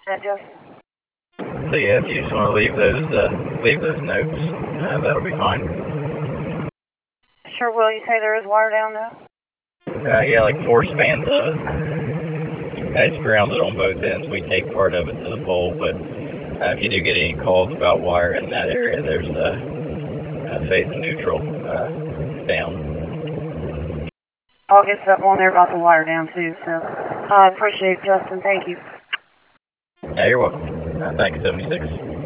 that just... So yeah, if you just want to leave those notes, that'll be fine. Sure will. You say there is wire down though? Yeah, like 4 spans of it. It's grounded on both ends. We take part of it to the pole, but if you do get any calls about wire in that area, there's a phase neutral down. I'll get something on there about the wire down too, so I appreciate it, Justin. Thank you. Yeah, you're welcome. Thanks, 76.